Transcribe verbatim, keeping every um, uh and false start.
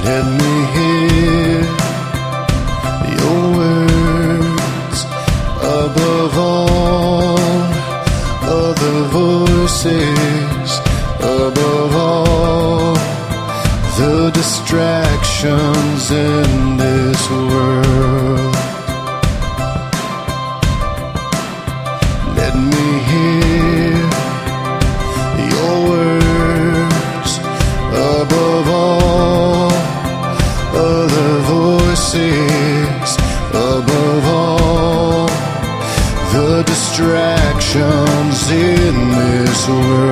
Let me hear your words above all other voices, above all the distractions in this world. Let me hear your words above all other voices, above all the distractions in this world.